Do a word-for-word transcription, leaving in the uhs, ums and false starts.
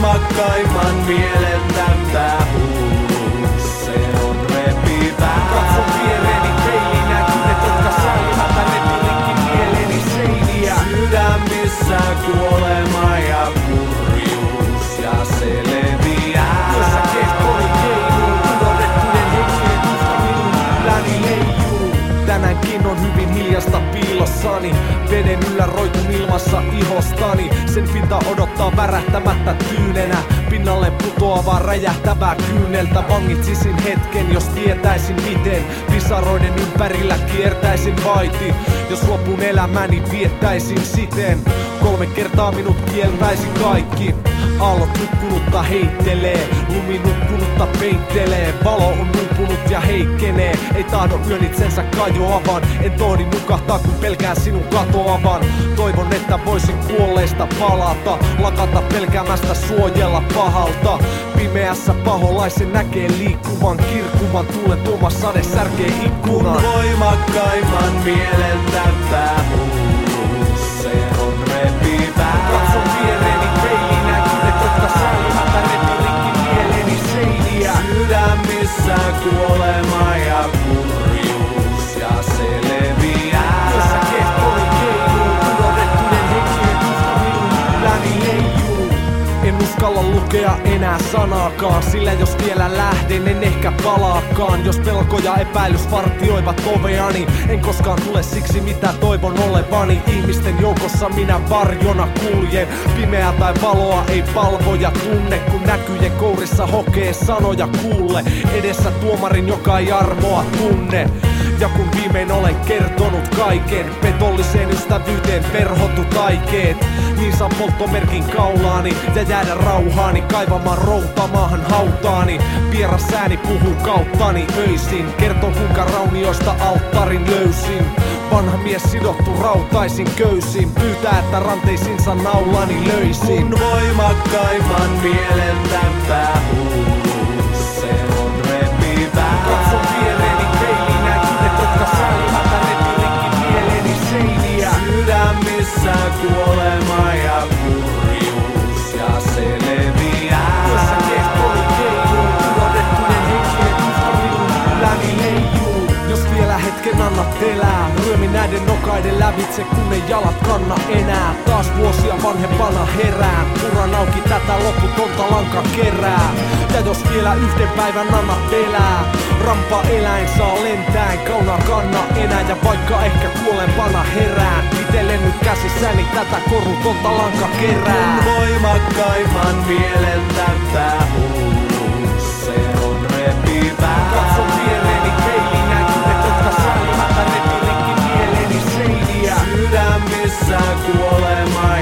voimakkaimman mielen täyttää hulluus, se on repivää. Katson viereeni peiliin, näkynet, jotka säilymättä repilikin mieleeni seiniä. Sydämissä kuolema ja kurjuus ja se leviää. Jossa kehkoni keiluu, unohdettujen henkien tuhka minun ylläni leijuu. Tänäänkin on hyvin hiljasta piilossani. Veden yllä roikun ilmassa ihostani. Sen pinta odottaa värähtämättä tyynenä. Pinnalle putoavaa räjähtävää kyyneltä. Vangitsisin hetken, jos tietäisin miten. Pisaroiden ympärillä kiertäisin vaiti. Jos lopun elämäni viettäisin siten. Kolme kertaa minut kieltäisi kaikki. Aallot nukkunutta heittelee, lumi nukkunutta peittelee. Valo on nupunut ja heikkenee, ei tahdo yön itsensä kajoavan. En tohdi nukahtaa kun pelkään sinun katoavan. Toivon että voisin kuolleista palata, lakata pelkäämästä suojella pahalta. Pimeässä paholaisen näkee liikkuvan, kirkkuvan tuulen tuoma sade särkee ikkunan. Kun voimakkaimman mielen täyttää hulluus, se on repivää. Katson viereeni peiliin, näkynet, jotka säilymättä repilikin mieleeni seiniä. Sydämissä kuolema ja kurjuus ja se leviää. Jossa kehkoni keiluu, unohdettujen henkien tuhka minun ylläni leijuu. En uskalla lukea enää sanaakaan, sillä jos vielä lähden en ehkä palaakaan. Jos pelko ja epäilys vartioivat oveani, en koskaan tule siksi mitä toivon olevani. Ihmisten joukossa minä varjona kuljen, pimeää tai valoa ei palvoja tunne. Kun näkyjen kourissa hokee sanoja kuulle, edessä tuomarin joka ei armoa tunne. Ja kun viimein olen kertonut kaiken, petolliseen ystävyyteen verhotut aikeet, niin saan polttomerkin kaulaani ja jäädä rauhaani kaivamaan routamaahan hautaani. Vieras ääni puhuu kauttani öisin, kertoo kuinka raunioista alttarin löysin. Vanha mies sidottu rautaisin köysin, pyytää että ranteisinsa naulani löisin. Kun voimakkaimman mielen täyttää hulluus, se on repivää. Katson viereeni peiliin, näkynet, jotka säilymättä repilikin mieleeni seiniä. Sydämissä kuolema ja kurjuus ja se leviää. Jossa kehkoni keiluu, unohdettujen henkien tuhka minun ylläni leijuu. Jos vielä hetken annat elää, ryömi näiden nokaiden lävitse kun ei jalat kanna enää. Taas vuosia vanhempana herää, uran auki tätä loputonta lanka kerää. Ja jos vielä yhden päivän annat elää, rampa eläin saa lentää, en kauna kanna enää. Ja vaikka ehkä kuolempana herään, itellen nyt käsissäni tätä korutonta lanka kerää. Kun voimakkaimman mielen täyttää hulluus, se on repivää. Katson viereeni peiliin, näkynet, jotka säilymättä repilikin mieleeni seiniä. Sydämissä kuolema